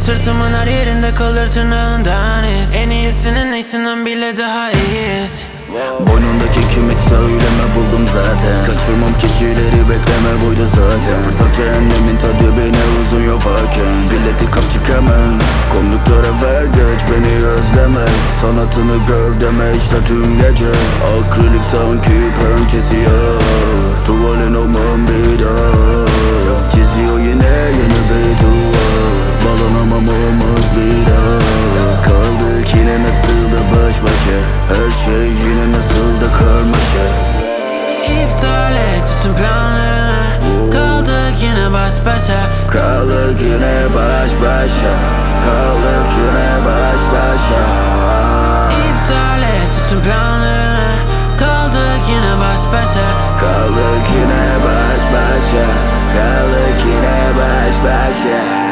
Sırtımın her yerinde kalır tırnağından iz. En iyisinin iyisinden bile daha iyiyiz. Boynundaki kimlik söyleme buldum zaten. Kaçırmam kişileri bekleme buydu zaten. Fırsat cehennemin tadı beni uzuyor varken. Bileti kapçık hemen. Konduktöre ver geç beni özleme. Sanatını gövdeme işte tüm gece. Akrilik sanki pençesi ya. Tuvalin olmam bir daha. Çiziyor yine yeni bir duvar. Bağlanamam olmaz bir daha. Kaldık yine nasıl da baş başa. Her şey yine nasıl da karmaşa. İptal et bütün planlarını. Kaldık yine baş başa. Kaldık yine baş başa. Kaldık yine baş başa. İptal et bütün planlarını. Kaldık yine baş başa. Kaldık yine baş başa. Kaldık yine baş başa.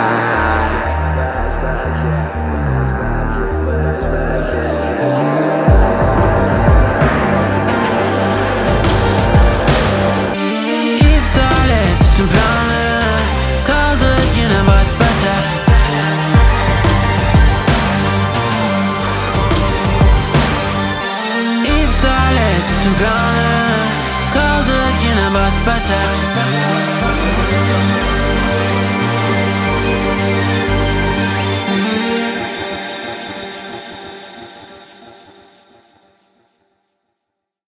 İptal et bütün planlarını. Kaldık yine baş başa. İptal et bütün planlarını. Kaldık yine baş başa.